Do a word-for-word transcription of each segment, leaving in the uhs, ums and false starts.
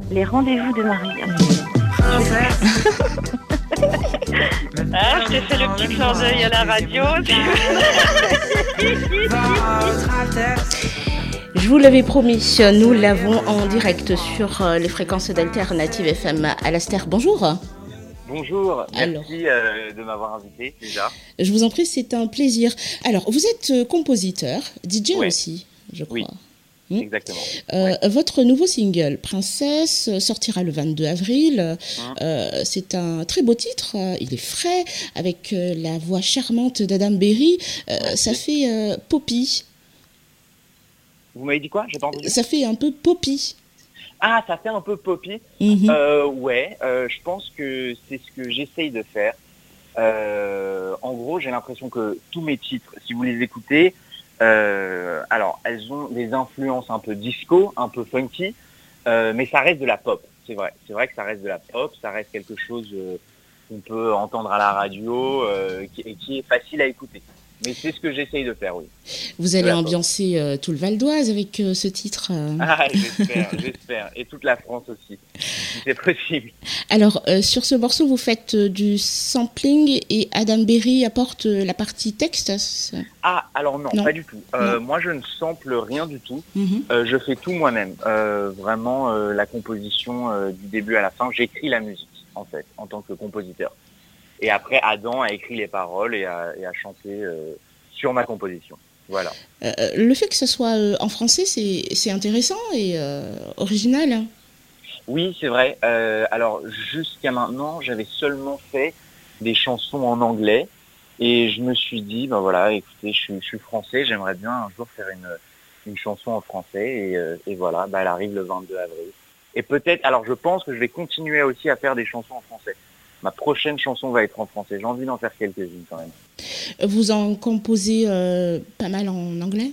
Les rendez-vous de Marie. Ah, je t'ai fait le petit clin d'œil à la radio. Je vous l'avais promis, nous l'avons en direct sur les fréquences d'Alternative F M. Alastair, bonjour. Bonjour, merci Alors, euh, de m'avoir invité déjà. Je vous en prie, c'est un plaisir. Alors, vous êtes compositeur, D J Ouais. aussi, je crois. Oui, Hmm. exactement. Euh, Ouais. Votre nouveau single, Princesse, sortira le vingt-deux avril. Hum. Euh, c'est un très beau titre, euh, il est frais, avec euh, la voix charmante d'Adam Berry. Euh, ça fait euh, poppy, Vous m'avez dit quoi? J'ai pas entendu. ça fait un peu poppy. Ah, ça fait un peu poppy. Mhm. Euh, ouais, euh, je pense que c'est ce que j'essaye de faire. Euh, en gros, j'ai l'impression que tous mes titres, si vous les écoutez, euh, alors elles ont des influences un peu disco, un peu funky, euh, mais ça reste de la pop. C'est vrai, c'est vrai que ça reste de la pop, ça reste quelque chose euh, qu'on peut entendre à la radio euh, qui, et qui est facile à écouter. Mais c'est ce que j'essaye de faire, oui. Vous De allez la pop. ambiancer euh, tout le Val d'Oise avec euh, ce titre. euh. Ah, j'espère, j'espère. Et toute la France aussi, si c'est possible. Alors, euh, sur ce morceau, vous faites euh, du sampling et Adam Berry apporte euh, la partie texte. c'est- Ah, alors non, Non. pas du tout. Euh, Non. moi, je ne sample rien du tout. Mhm. Euh, je fais tout moi-même. Euh, vraiment, euh, la composition euh, du début à la fin. J'écris la musique, en fait, en tant que compositeur. Et après, Adam a écrit les paroles et a, et a chanté euh, sur ma composition. Voilà. Euh, le fait que ce soit euh, en français, c'est c'est intéressant et euh, original. hein. Oui, c'est vrai. Euh, alors, jusqu'à maintenant, j'avais seulement fait des chansons en anglais. Et je me suis dit, ben voilà, écoutez, je suis, je suis français, j'aimerais bien un jour faire une, une chanson en français. Et, euh, et voilà, bah, elle arrive le vingt-deux avril. Et peut-être, alors je pense que je vais continuer aussi à faire des chansons en français. Ma prochaine chanson va être en français. J'ai envie d'en faire quelques-unes quand même. Vous en composez euh, pas mal en anglais?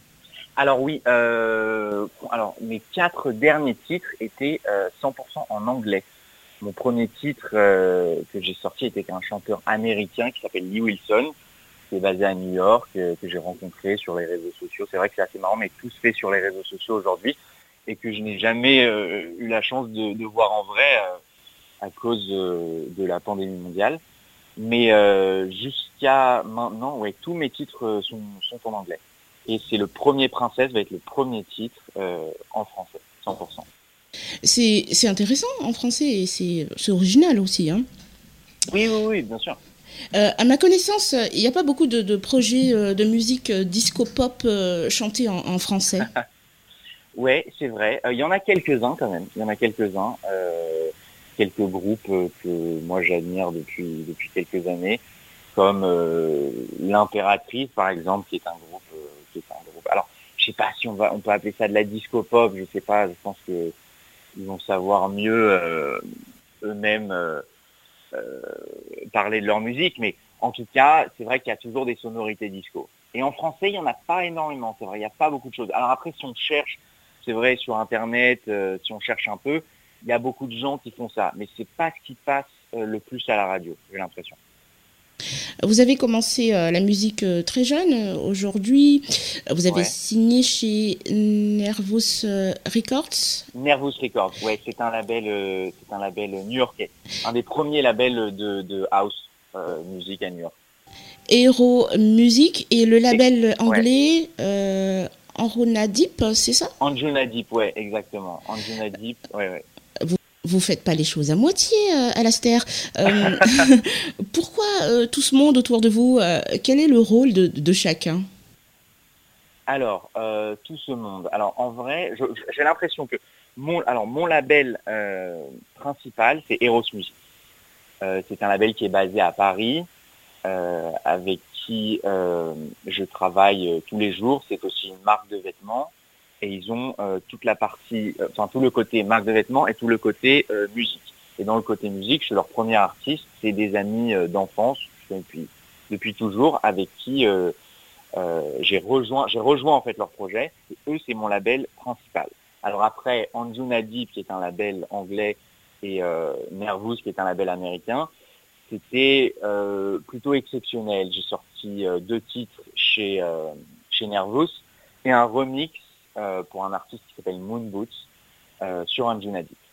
Alors oui, euh, alors mes quatre derniers titres étaient euh, cent pour cent en anglais. Mon premier titre euh, que j'ai sorti était qu'un chanteur américain qui s'appelle Lee Wilson, qui est basé à New York, euh, que j'ai rencontré sur les réseaux sociaux. C'est vrai que c'est assez marrant, mais tout se fait sur les réseaux sociaux aujourd'hui et que je n'ai jamais euh, eu la chance de, de voir en vrai euh, à cause euh, de la pandémie mondiale. Mais euh, jusqu'à maintenant, ouais, tous mes titres euh, sont, sont en anglais. Et c'est le premier Princesse va être le premier titre euh, en français, cent pour cent. C'est c'est intéressant en français et c'est c'est original aussi. Hein. Oui, oui, oui, bien sûr. Euh, à ma connaissance, euh, il n'y a pas beaucoup de, de projets euh, de musique euh, disco-pop euh, chantés en, en français. Ouais, c'est vrai. Il euh, y en a quelques-uns quand même. Il y en a quelques-uns. Euh, quelques groupes euh, que moi j'admire depuis depuis quelques années, comme euh, l'Impératrice par exemple, qui est un groupe, euh, qui est un groupe. Alors, je sais pas si on va, on peut appeler ça de la disco-pop. Je sais pas. Je pense que ils vont savoir mieux euh, eux-mêmes euh, euh, parler de leur musique, mais en tout cas, c'est vrai qu'il y a toujours des sonorités disco. Et en français, il n'y en a pas énormément, c'est vrai, il n'y a pas beaucoup de choses. Alors après, si on cherche, c'est vrai, sur Internet, euh, si on cherche un peu, il y a beaucoup de gens qui font ça, mais c'est pas ce qui passe euh, le plus à la radio, j'ai l'impression. Vous avez commencé euh, la musique euh, très jeune. euh, Aujourd'hui, euh, vous avez Ouais. signé chez Nervous euh, Records. Nervous Records, ouais, c'est un label, euh, c'est un label new-yorkais, un des premiers labels de, de house euh, music à New York. Hero Music et le label Ouais. anglais euh, Enrona Deep, c'est ça? Anjuna Deep, ouais, exactement. Anjuna Deep, ouais, ouais. Vous faites pas les choses à moitié, euh, Alastair. Euh, pourquoi euh, tout ce monde autour de vous? euh, Quel est le rôle de, de chacun? Alors, euh, tout ce monde. Alors, en vrai, je- je- j'ai l'impression que mon, alors mon label euh, principal, c'est Eros Music. Euh, c'est un label qui est basé à Paris, euh, avec qui euh, je travaille euh, tous les jours. C'est aussi une marque de vêtements et ils ont euh, toute la partie, euh, enfin tout le côté marque de vêtements et tout le côté euh, musique. Et dans le côté musique, je suis leur premier artiste. C'est des amis euh, d'enfance, je connais depuis depuis toujours, avec qui euh, euh, j'ai rejoint, j'ai rejoint en fait leur projet. Et eux, c'est mon label principal. Alors après, Anjuna Deep, qui est un label anglais, et euh, Nervous, qui est un label américain, c'était euh, plutôt exceptionnel. J'ai sorti euh, deux titres chez euh, chez Nervous et un remix euh, pour un artiste qui s'appelle Moon Boots euh, sur Anjuna Deep.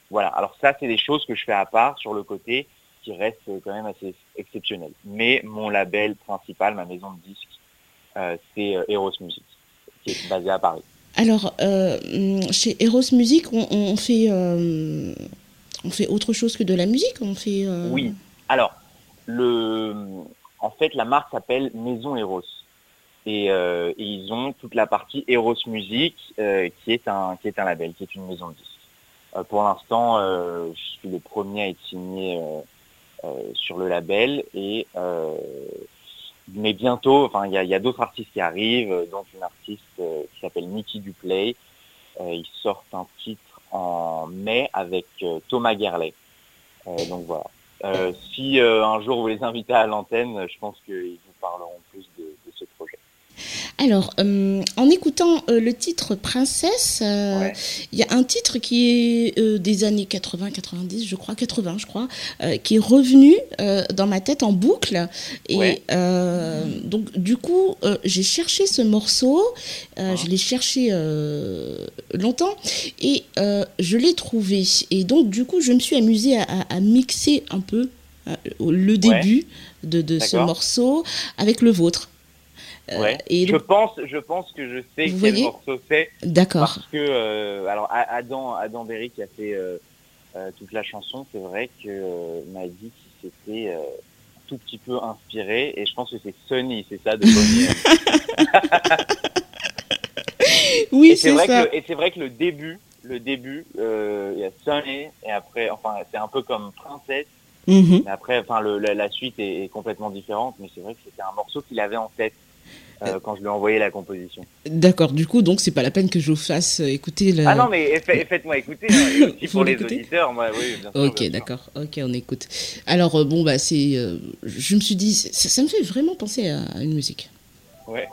Voilà, alors ça, c'est des choses que je fais à part sur le côté qui restent quand même assez exceptionnelles. Mais mon label principal, ma maison de disques, euh, c'est euh, Eros Music, qui est basé à Paris. Alors, euh, chez Eros Music, on, on fait, euh, on fait autre chose que de la musique. On fait. Euh... Oui. Alors, le, en fait, la marque s'appelle Maison Eros. Et, euh, et ils ont toute la partie Eros Music, euh, qui est un qui est un label, qui est une maison de disques. Euh, pour l'instant, euh, je suis le premier à être signé euh, euh, sur le label, et euh, mais bientôt, enfin, il y a, y a d'autres artistes qui arrivent, dont une artiste euh, qui s'appelle Nikki Duplay. Euh, ils sortent un titre en mai avec euh, Thomas Gerlet. Euh, donc voilà. Euh, si euh, un jour vous les invitez à l'antenne, je pense qu'ils vous parleront plus de, de ce projet. Alors, euh, en écoutant euh, le titre Princesse, il euh, Ouais. y a un titre qui est euh, des années quatre-vingts quatre-vingt-dix, je crois, quatre-vingts, je crois, euh, qui est revenu euh, dans ma tête en boucle. Et Ouais. euh, donc, du coup, euh, j'ai cherché ce morceau, euh, Hein. je l'ai cherché euh, longtemps, et euh, je l'ai trouvé. Et donc, du coup, je me suis amusée à, à, à mixer un peu euh, le début Ouais. de, de ce D'accord. morceau avec le vôtre. Euh, Ouais. et Je donc, pense, je pense que je sais vous quel voyez, morceau c'est, d'accord. parce que euh, alors A- Adam Adam Berry qui a fait euh, euh, toute la chanson, c'est vrai que euh, m'a dit qu'il s'était euh, un tout petit peu inspiré, et je pense que c'est Sonny, c'est ça, de Boney M. Oui, Et c'est c'est vrai ça. que le, et c'est vrai que le début, le début, euh, il y a Sonny, et après, enfin, c'est un peu comme Princesse, Mhm. mais après, enfin, le, la, la suite est, est complètement différente, mais c'est vrai que c'était un morceau qu'il avait en tête euh, quand je lui ai envoyé la composition. D'accord, du coup, donc c'est pas la peine que je vous fasse euh, écouter le... Ah non, mais et fait- et faites-moi écouter, hein, et aussi Vous pour les l'écoutez? auditeurs, moi, oui, bien sûr, Ok, bien sûr. d'accord, ok, on écoute. Alors, euh, bon, bah, c'est... euh, je me suis dit, ça, ça me fait vraiment penser à, à une musique. Ouais.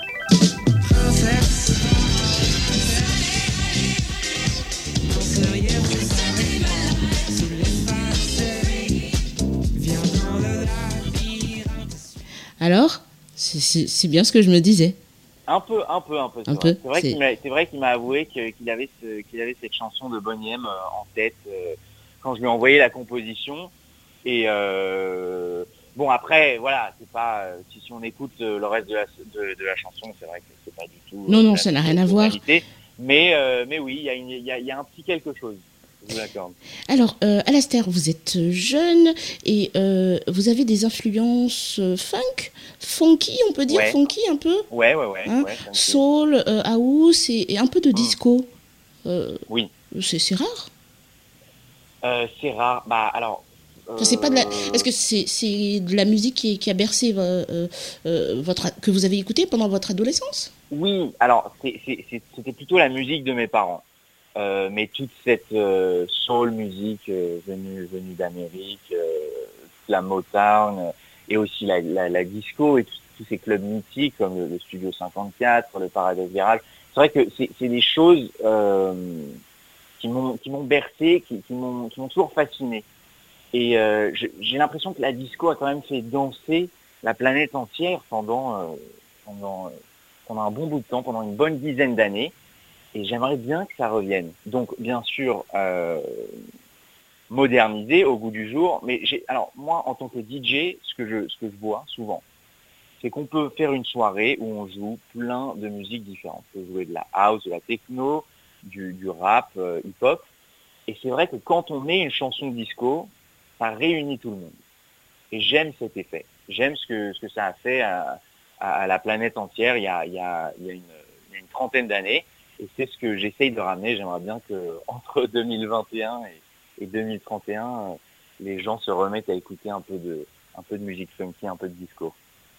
Alors, c'est- c'est c'est bien ce que je me disais. Un peu, un peu, un peu, Un c'est vrai. peu, C'est vrai qu'il c'est... m'a, c'est vrai qu'il m'a avoué que- qu'il avait ce, qu'il avait cette chanson de Boney M euh, en tête euh, quand je lui ai envoyé la composition. Et euh, bon, après, voilà, c'est pas euh, si, si on écoute euh, le reste de la, de, de la chanson, c'est vrai que c'est pas du tout Non, euh, non, la ça n'a même rien à voir. tonalité. Mais euh, mais oui, il y a une, il y a, il y a un petit quelque chose. Je vous l'accorde. Alors, euh, Alastair, vous êtes jeune et euh, vous avez des influences euh, funk, funky, on peut dire, Ouais, funky un peu, ouais, ouais, ouais, hein, ouais, funky. soul, euh, house et, et un peu de Hmm, disco. Euh, oui, c'est c'est rare. euh, c'est rare. Bah alors, Enfin, c'est pas de la... Est-ce euh, que c'est c'est de la musique qui, qui a bercé euh, euh, votre que vous avez écouté pendant votre adolescence? oui. Alors, c'est, c'est, c'est- c'était plutôt la musique de mes parents. Euh, mais toute cette euh, soul musique euh, venue venue d'Amérique, euh, la Motown, euh, et aussi la, la, la disco et tous tous ces clubs mythiques comme le, le Studio cinquante-quatre, le Paradise Garage. C'est vrai que c'est, c'est des choses euh, qui m'ont qui m'ont bercé, qui, qui m'ont qui m'ont toujours fasciné. Et euh, je- j'ai l'impression que la disco a quand même fait danser la planète entière pendant euh, pendant euh, pendant un bon bout de temps, pendant une bonne dizaine d'années. Et j'aimerais bien que ça revienne. Donc, bien sûr, euh, modernisé au goût du jour. Mais j'ai, alors moi, en tant que D J, ce que je, ce que je vois souvent, c'est qu'on peut faire une soirée où on joue plein de musiques différentes. On peut jouer de la house, de la techno, du, du rap, euh, hip-hop. Et c'est vrai que quand on met une chanson de disco, ça réunit tout le monde. Et j'aime cet effet. J'aime ce que, ce que ça a fait à, à, à la planète entière il y a, il y a, il y a, une, il y a une trentaine d'années. Et c'est ce que j'essaye de ramener. J'aimerais bien que entre deux mille vingt et un et, et deux mille trente et un, les gens se remettent à écouter un peu de, un peu de musique funky, un peu de disco.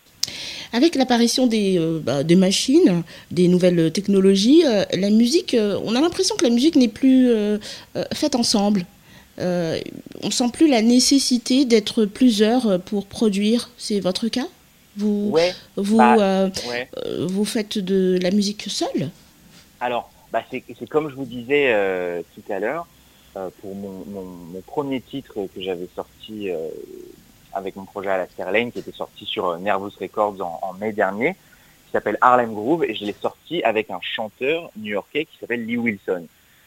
Avec l'apparition des, euh, bah, des machines, des nouvelles technologies, euh, la musique, euh, on a l'impression que la musique n'est plus euh, euh, faite ensemble. Euh, on ne sent plus la nécessité d'être plusieurs pour produire. C'est votre cas? Vous, Ouais, vous, bah, euh, ouais. euh, vous faites de la musique seule? Alors, bah c'est, c'est comme je vous disais euh, tout à l'heure, euh, pour mon, mon, mon premier titre que j'avais sorti euh, avec mon projet Alastair Lane, qui était sorti sur euh, Nervous Records en, en mai dernier, qui s'appelle Harlem Groove, et je l'ai sorti avec un chanteur new-yorkais qui s'appelle Lee Wilson.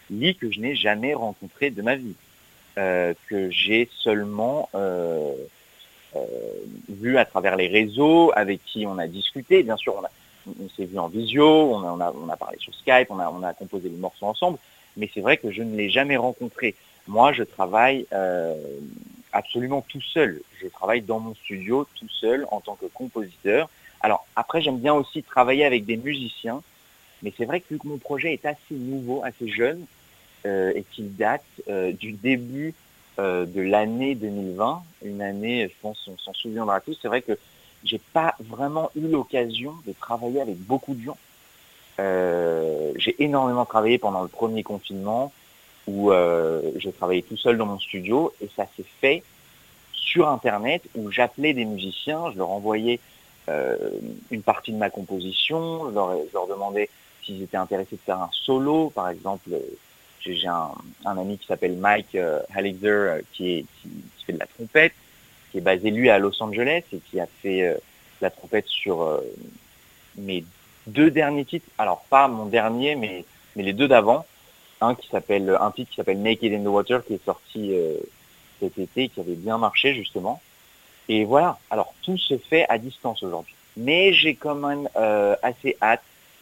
Lee que je n'ai jamais rencontré de ma vie, euh, que j'ai seulement euh, euh, vu à travers les réseaux, avec qui on a discuté. Bien sûr, on, a, on s'est vu en visio, on a, on, a, on a parlé sur Skype, on a, on a composé les morceaux ensemble, mais c'est vrai que je ne l'ai jamais rencontré. Moi, je travaille euh, absolument tout seul. Je travaille dans mon studio tout seul en tant que compositeur. Alors après, j'aime bien aussi travailler avec des musiciens, mais c'est vrai que vu que mon projet est assez nouveau, assez jeune, euh, et qu'il date euh, du début euh, de l'année deux mille vingt, une année, je pense, on s'en souviendra tous, c'est vrai que j'ai pas vraiment eu l'occasion de travailler avec beaucoup de gens. Euh, j'ai énormément travaillé pendant le premier confinement, où euh, je travaillais tout seul dans mon studio, et ça s'est fait sur Internet, où j'appelais des musiciens, je leur envoyais euh, une partie de ma composition, je leur, je leur demandais s'ils étaient intéressés de faire un solo. Par exemple, j'ai, j'ai un, un ami qui s'appelle Mike euh, Halixer, euh, qui, est, qui, qui fait de la trompette, qui est basé lui à Los Angeles, et qui a fait euh, de la trompette sur euh, mes deux derniers titres. Alors pas mon dernier, mais, mais les deux d'avant. Un qui s'appelle, un titre qui s'appelle Naked in the Water, qui est sorti euh, cet été, qui avait bien marché justement. Et voilà, alors tout se fait à distance aujourd'hui. Mais j'ai quand même euh, assez hâte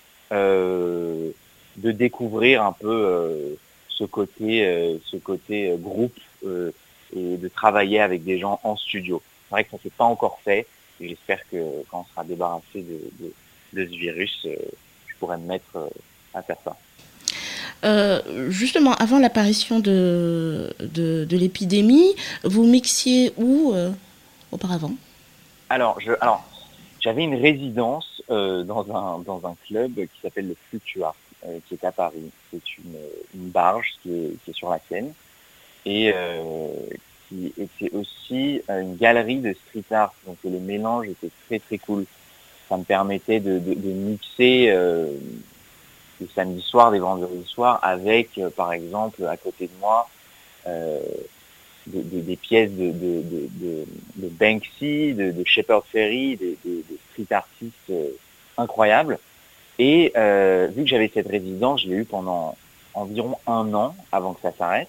euh, de découvrir un peu euh, ce côté, euh, ce côté euh, groupe euh, et de travailler avec des gens en studio. C'est vrai que ça s'est pas encore fait, et j'espère que quand on sera débarrassé de, de, de ce virus, euh, je pourrai me mettre euh, à faire ça. Euh, justement, avant l'apparition de, de, de l'épidémie, vous mixiez où euh, auparavant? Alors, je, alors, j'avais une résidence euh, dans un dans un club qui s'appelle le Fluctua, euh, qui est à Paris. C'est une, une barge qui est, qui est sur la Seine, et euh, qui était aussi une galerie de street art. Donc le mélange était très très cool. Ça me permettait de, de, de mixer euh, les samedis soirs, des vendredis soirs, avec euh, par exemple à côté de moi euh, des, des, des pièces de, de, de, de, de Banksy, de, de Shepard Fairey, des, des, des street artistes euh, incroyables. Et euh, vu que j'avais cette résidence, je l'ai eu pendant environ un an avant que ça s'arrête.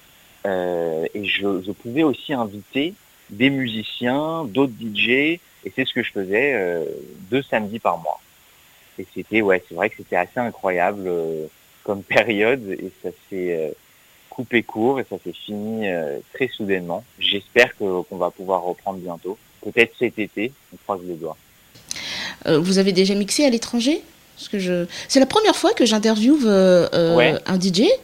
Euh, et je, je pouvais aussi inviter des musiciens, d'autres D J, et c'est ce que je faisais euh, deux samedis par mois. Et c'était, ouais, c'est vrai que c'était assez incroyable euh, comme période, et ça s'est euh, coupé court, et ça s'est fini euh, très soudainement. J'espère que, qu'on va pouvoir reprendre bientôt, peut-être cet été, on croise les doigts. Euh, vous avez déjà mixé à l'étranger? Parce que je... C'est la première fois que j'interviewe euh, euh, Ouais. un D J.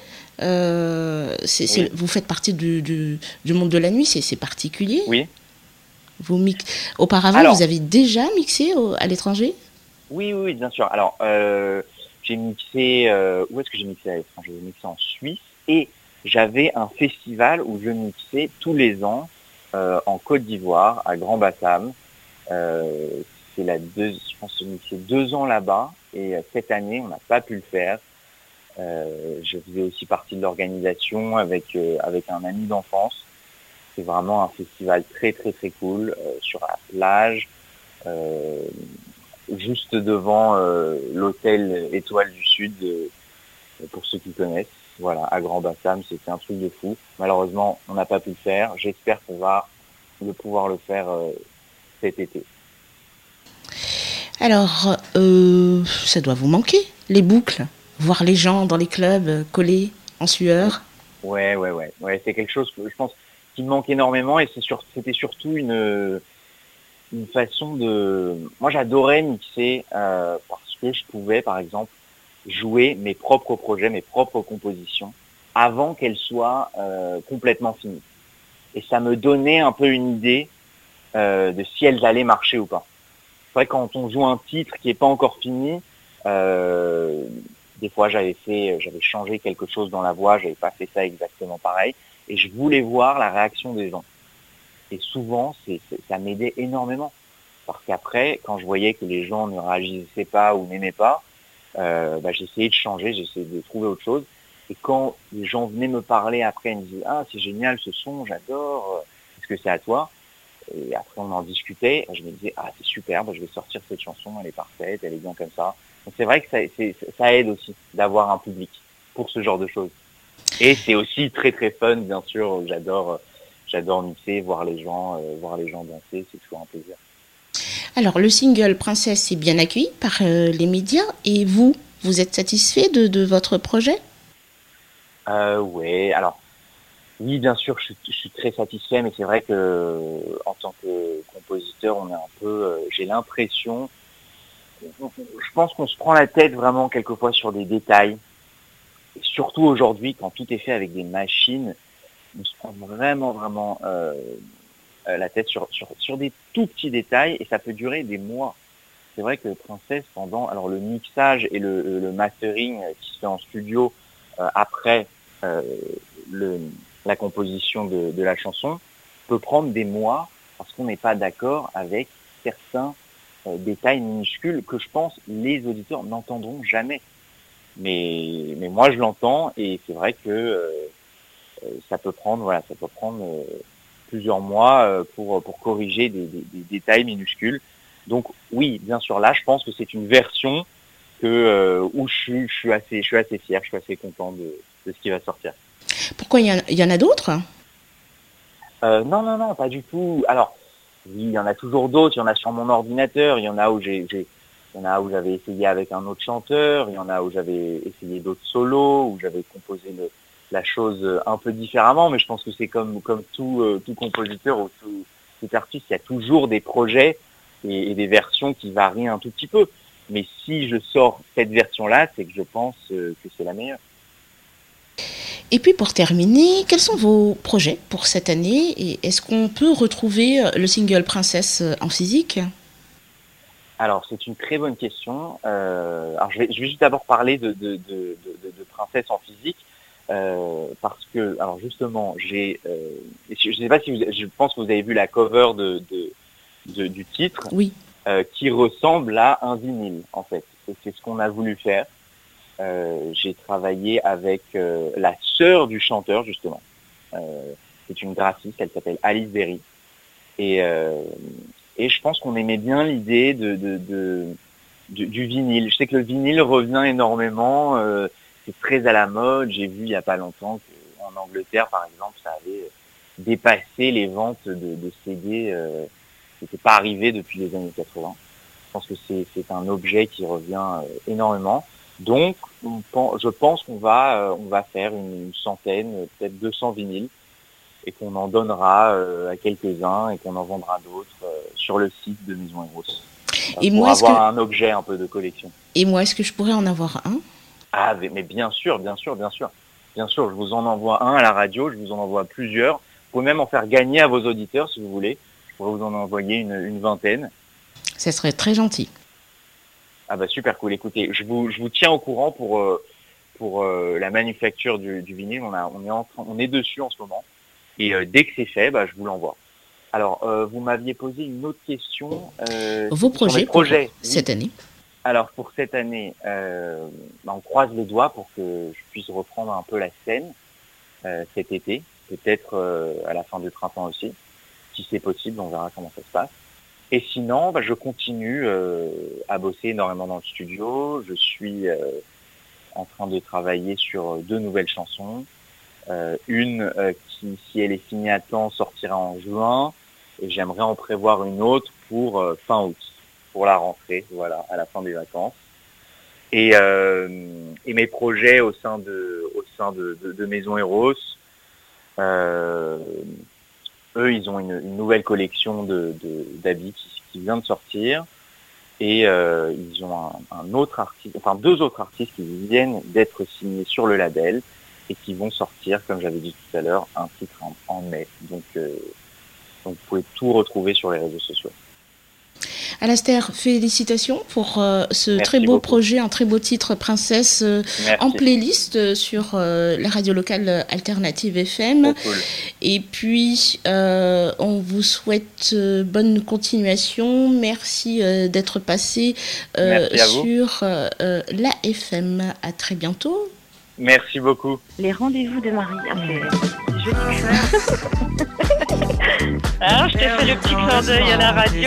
Euh, c'est, c'est... Oui. Vous faites partie du, du, du monde de la nuit, c'est, c'est particulier. Oui. Vous mix... Auparavant, Alors, vous avez déjà mixé au, à l'étranger? Oui, oui, oui, bien sûr. Alors, euh, j'ai mixé, euh, où est-ce que j'ai mixé à l'étranger? J'ai mixé en Suisse, et j'avais un festival où je mixais tous les ans euh, en Côte d'Ivoire, à Grand-Bassam. Euh, c'est la deux, je pense que j'ai mixé deux ans là-bas, et euh, cette année, on n'a pas pu le faire. Euh, je faisais aussi partie de l'organisation avec euh, avec un ami d'enfance. C'est vraiment un festival très très très cool euh, sur la plage. Euh, juste devant euh, l'hôtel Étoile du Sud, euh, pour ceux qui connaissent. Voilà, à Grand-Bassam, c'était un truc de fou. Malheureusement, on n'a pas pu le faire. J'espère qu'on va le pouvoir le faire euh, cet été. Alors, euh, ça doit vous manquer, les boucles, voir les gens dans les clubs collés en sueur. Ouais, ouais, ouais, ouais. C'est quelque chose que je pense qui me manque énormément, et c'est sur, c'était surtout une une façon de. Moi, j'adorais mixer euh, parce que je pouvais, par exemple, jouer mes propres projets, mes propres compositions avant qu'elles soient euh, complètement finies. Et ça me donnait un peu une idée euh, de si elles allaient marcher ou pas. C'est vrai que quand on joue un titre qui est pas encore fini, euh, des fois j'avais fait, j'avais changé quelque chose dans la voix, j'avais pas fait ça exactement pareil, et je voulais voir la réaction des gens. Et souvent, c'est, c'est, ça m'aidait énormément. Parce qu'après, quand je voyais que les gens ne réagissaient pas ou n'aimaient pas, euh, bah, j'essayais de changer, j'essayais de trouver autre chose. Et quand les gens venaient me parler après, ils me disaient « Ah, c'est génial ce son, j'adore, est-ce que c'est à toi ?» Et après, on en discutait, je me disais « Ah, c'est super, bah, je vais sortir cette chanson, elle est parfaite, elle est bien comme ça. » Donc c'est vrai que ça, c'est, ça aide aussi d'avoir un public pour ce genre de choses. Et c'est aussi très très fun, bien sûr. J'adore, j'adore mixer, voir les gens, euh, voir les gens danser, c'est toujours un plaisir. Alors, le single Princesse est bien accueilli par euh, les médias. Et vous, vous êtes satisfait de, de votre projet ? euh, Ouais, alors, oui, bien sûr, je suis, je suis très satisfait, mais c'est vrai que en tant que compositeur, on est un peu, euh, j'ai l'impression, je pense qu'on se prend la tête vraiment quelquefois sur des détails. Et surtout aujourd'hui, quand tout est fait avec des machines, on se prend vraiment, vraiment euh, la tête sur, sur, sur des tout petits détails et ça peut durer des mois. C'est vrai que Princesse, pendant alors le mixage et le, le mastering qui se fait en studio euh, après euh, le, la composition de, de la chanson, peut prendre des mois parce qu'on n'est pas d'accord avec certains euh, détails minuscules que je pense les auditeurs n'entendront jamais. Mais, mais moi je l'entends et c'est vrai que euh, ça peut prendre, voilà, ça peut prendre euh, plusieurs mois euh, pour pour corriger des, des, des détails minuscules. Donc oui, bien sûr, là, je pense que c'est une version que euh, où je suis, je suis assez, je suis assez fier, je suis assez content de, de ce qui va sortir. Pourquoi il y en a, il y en a d'autres ? euh, Non, non, non, pas du tout. Alors oui, il y en a toujours d'autres. Il y en a sur mon ordinateur. Il y en a où j'ai, j'ai Il y en a où j'avais essayé avec un autre chanteur, il y en a où j'avais essayé d'autres solos, où j'avais composé le, la chose un peu différemment, mais je pense que c'est comme, comme tout, euh, tout compositeur ou tout, tout artiste, il y a toujours des projets et, et des versions qui varient un tout petit peu. Mais si je sors cette version-là, c'est que je pense euh, que c'est la meilleure. Et puis pour terminer, quels sont vos projets pour cette année et est-ce qu'on peut retrouver le single Princesse en physique ? Alors, c'est une très bonne question. Euh, alors, je vais, je vais juste d'abord parler de, de, de, de, de Princesse en physique, euh, parce que, alors justement, j'ai, euh, je ne sais pas si vous, je pense que vous avez vu la cover de, de, de du titre, oui, euh, qui ressemble à un vinyle, en fait. Et c'est ce qu'on a voulu faire. Euh, j'ai travaillé avec euh, la sœur du chanteur, justement. Euh, c'est une graphiste, elle s'appelle Alice Berry. Et euh, Et je pense qu'on aimait bien l'idée de, de, de, de, du vinyle. Je sais que le vinyle revient énormément, euh, c'est très à la mode. J'ai vu il n'y a pas longtemps qu'en Angleterre, par exemple, ça avait dépassé les ventes de, de C D. Euh, c'était pas arrivé depuis les années quatre-vingts. Je pense que c'est, c'est un objet qui revient euh, énormément. Donc, on pense, je pense qu'on va, euh, on va faire une, une centaine, peut-être deux cents vinyles, et qu'on en donnera euh, à quelques-uns et qu'on en vendra d'autres euh, sur le site de Maison Eros. Euh, et pour moi, avoir que... un objet un peu de collection. Et moi, est-ce que je pourrais en avoir un ? Ah, mais bien sûr, bien sûr, bien sûr. Bien sûr, je vous en envoie un à la radio, je vous en envoie plusieurs. Vous pouvez même en faire gagner à vos auditeurs si vous voulez. Je pourrais vous en envoyer une, une vingtaine. Ça serait très gentil. Ah bah super cool. Écoutez, je vous, je vous tiens au courant pour, euh, pour euh, la manufacture du, du vinyle. On, a, on, est en, on est dessus en ce moment. Et euh, dès que c'est fait, bah, je vous l'envoie. Alors, euh, vous m'aviez posé une autre question. Euh, Vos projets, projets pour cette année ? Alors, pour cette année, euh, bah, on croise les doigts pour que je puisse reprendre un peu la scène euh, cet été. Peut-être euh, à la fin du printemps aussi. Si c'est possible, on verra comment ça se passe. Et sinon, bah, je continue euh, à bosser énormément dans le studio. Je suis euh, en train de travailler sur deux nouvelles chansons. Euh, une euh, qui, si elle est signée à temps, sortira en juin, et j'aimerais en prévoir une autre pour euh, fin août, pour la rentrée, voilà, à la fin des vacances. Et, euh, et mes projets au sein de, au sein de, de, de Maison Eros, euh, eux, ils ont une, une nouvelle collection de, de, d'habits qui, qui vient de sortir, et euh, ils ont un, un autre artiste, enfin deux autres artistes qui viennent d'être signés sur le label. Et qui vont sortir, comme j'avais dit tout à l'heure, un titre en, en mai. Donc, euh, donc, vous pouvez tout retrouver sur les réseaux sociaux. Alastair, félicitations pour euh, ce Merci très beau beaucoup. projet, un très beau titre Princesse euh, en playlist euh, sur euh, la radio locale Alternative F M. Oh, cool. Et puis, euh, on vous souhaite euh, bonne continuation. Merci euh, d'être passé euh, sur euh, euh, la F M. À très bientôt. Merci beaucoup. Les rendez-vous de Marie. Ah, c'est joli ça. Alors, je t'ai fait le petit clin d'œil à la radio.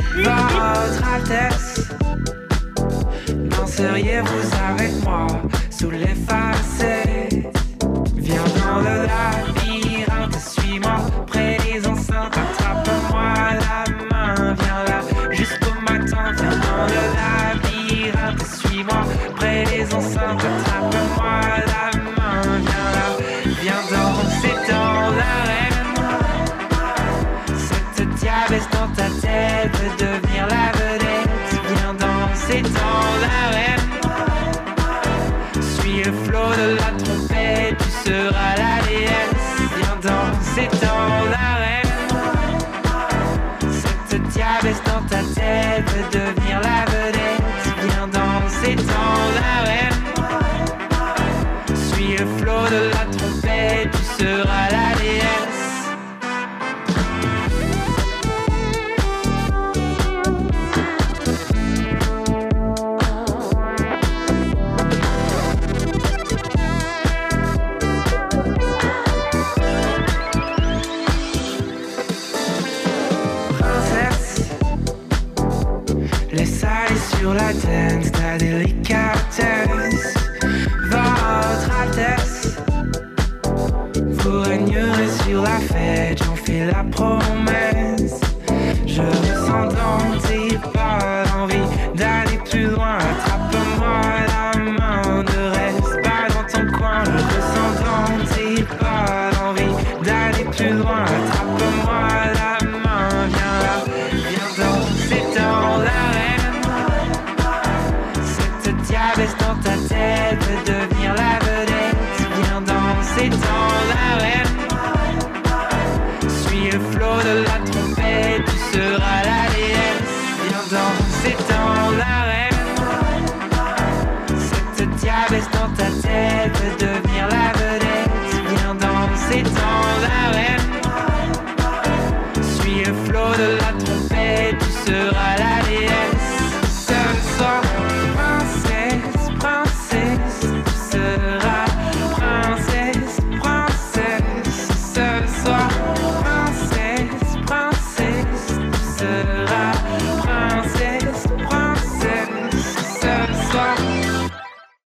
Votre Altesse, danseriez-vous avec moi? sous les facettes. Viens dans le labyrinthe, suis-moi près des enceintes, attrape-moi la main, viens là jusqu'au matin. Viens dans le labyrinthe, suis-moi près des enceintes, attrape-moi la main, viens là, viens danser dans l'arène. Cette diablesse dans ta tête veut devenir la vedette. Viens danser dans l'arène. Suis le flot de la trompette, tu seras la déesse. Viens danser dans l'arène. Cette diablesse dans ta tête veut devenir la vedette. Viens danser dans l'arène. Suis le flot de la trompette, tu seras la déesse. Laisse aller sur la dance, ta délicatesse. Votre Altesse, vous régnerez sur la fête, j'en fais la promesse. Je ressens dans tes pas l'envie d'aller plus loin. Attrape-moi la main, ne reste pas dans ton coin. Je ressens dans tes pas l'envie d'aller plus loin. Attrape-moi la main, viens là, viens danser dans l'arène. Cette diablesse dans ta tête veut devenir la vedette. Viens danser dans l'arène. Suis le flot de la trompette, tu seras la déesse. Viens danser dans l'arène. Cette diablesse dans ta tête veut devenir la vedette. Viens danser dans l'arène. Suis le flot de la trompette, tu seras la déesse. Ce soir, princesse, princesse, tu seras princesse, princesse. Ce soir, princesse, princesse, tu seras